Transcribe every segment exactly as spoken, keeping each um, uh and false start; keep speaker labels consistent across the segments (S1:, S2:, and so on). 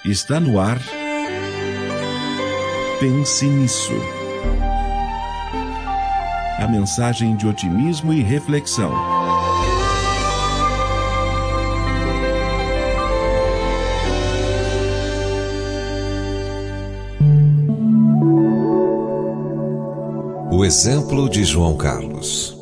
S1: Está no ar. Pense nisso. A mensagem de otimismo e reflexão.
S2: O exemplo de João Carlos.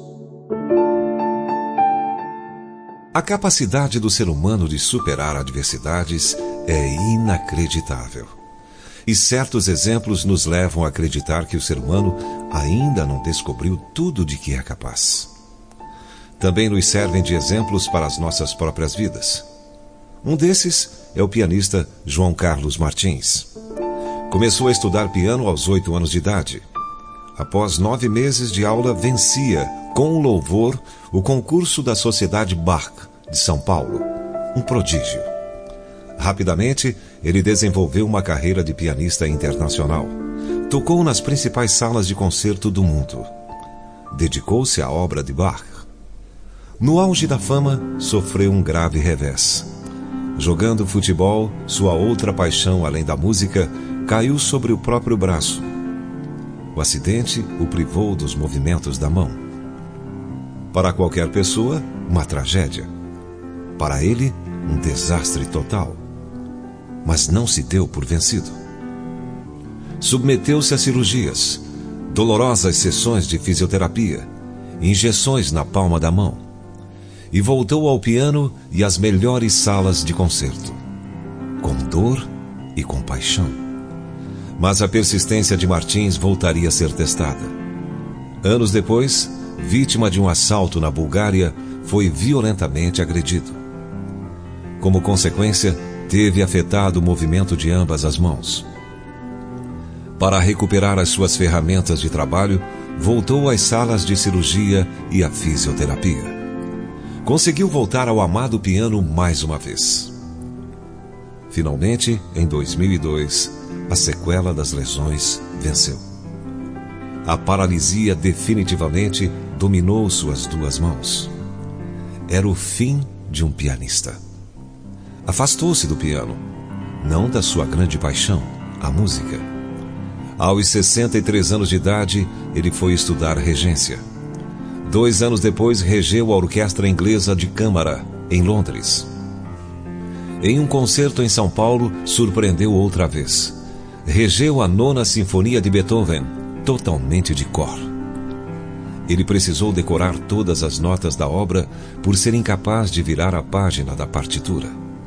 S2: A capacidade do ser humano de superar adversidades é inacreditável. E certos exemplos nos levam a acreditar que o ser humano ainda não descobriu tudo de que é capaz. Também nos servem de exemplos para as nossas próprias vidas. Um desses é o pianista João Carlos Martins. Começou a estudar piano aos oito anos de idade. Após nove meses de aula, vencia, com louvor, o concurso da Sociedade Bach de São Paulo. Um prodígio. Rapidamente, ele desenvolveu uma carreira de pianista internacional. Tocou nas principais salas de concerto do mundo. Dedicou-se à obra de Bach. No auge da fama, sofreu um grave revés. Jogando futebol, sua outra paixão além da música, caiu sobre o próprio braço. O acidente o privou dos movimentos da mão. Para qualquer pessoa, uma tragédia. Para ele, um desastre total. Mas não se deu por vencido. Submeteu-se a cirurgias, dolorosas sessões de fisioterapia, injeções na palma da mão, e voltou ao piano e às melhores salas de concerto, com dor e com paixão. Mas a persistência de Martins voltaria a ser testada. Anos depois, vítima de um assalto na Bulgária, foi violentamente agredido. Como consequência, teve afetado o movimento de ambas as mãos. Para recuperar as suas ferramentas de trabalho, voltou às salas de cirurgia e à fisioterapia. Conseguiu voltar ao amado piano mais uma vez. Finalmente, em dois mil e dois, a sequela das lesões venceu. A paralisia definitivamente dominou suas duas mãos. Era o fim de um pianista. Afastou-se do piano, não da sua grande paixão, a música. Aos sessenta e três anos de idade, ele foi estudar regência. Dois anos depois, regeu a Orquestra Inglesa de Câmara, em Londres. Em um concerto em São Paulo, surpreendeu outra vez. Regeu a Nona Sinfonia de Beethoven, totalmente de cor. Ele precisou decorar todas as notas da obra por ser incapaz de virar a página da partitura.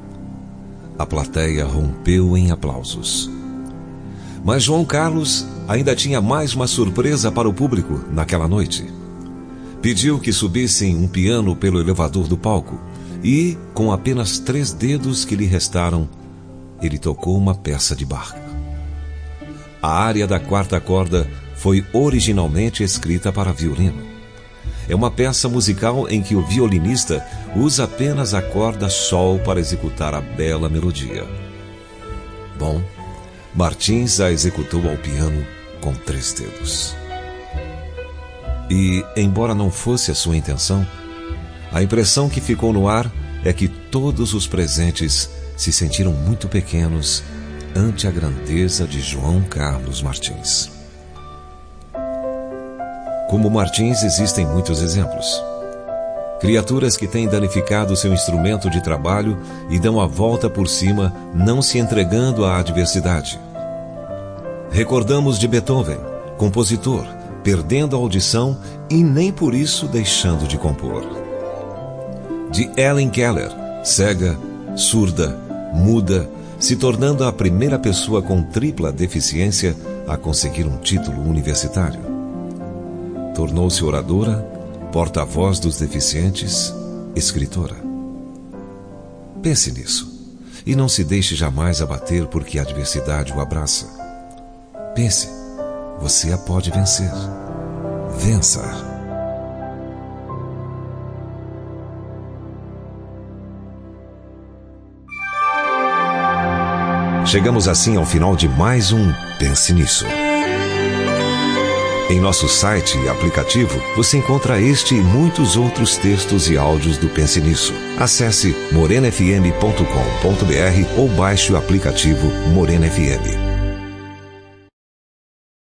S2: A plateia rompeu em aplausos. Mas João Carlos ainda tinha mais uma surpresa para o público naquela noite. Pediu que subissem um piano pelo elevador do palco e, com apenas três dedos que lhe restaram, ele tocou uma peça de Bach. A área da quarta corda foi originalmente escrita para violino. É uma peça musical em que o violinista usa apenas a corda sol para executar a bela melodia. Bom, Martins a executou ao piano com três dedos. E, embora não fosse a sua intenção, a impressão que ficou no ar é que todos os presentes se sentiram muito pequenos ante a grandeza de João Carlos Martins. Como Martins, existem muitos exemplos. Criaturas que têm danificado seu instrumento de trabalho e dão a volta por cima, não se entregando à adversidade. Recordamos de Beethoven, compositor, perdendo a audição e nem por isso deixando de compor. De Helen Keller, cega, surda, muda, se tornando a primeira pessoa com tripla deficiência a conseguir um título universitário. Tornou-se oradora, porta-voz dos deficientes, escritora. Pense nisso e não se deixe jamais abater porque a adversidade o abraça. Pense, você a pode vencer. Vença. Chegamos assim ao final de mais um Pense Nisso. Em nosso site e aplicativo, você encontra este e muitos outros textos e áudios do Pense Nisso. Acesse morena f m ponto com ponto b r ou baixe o aplicativo Morena F M.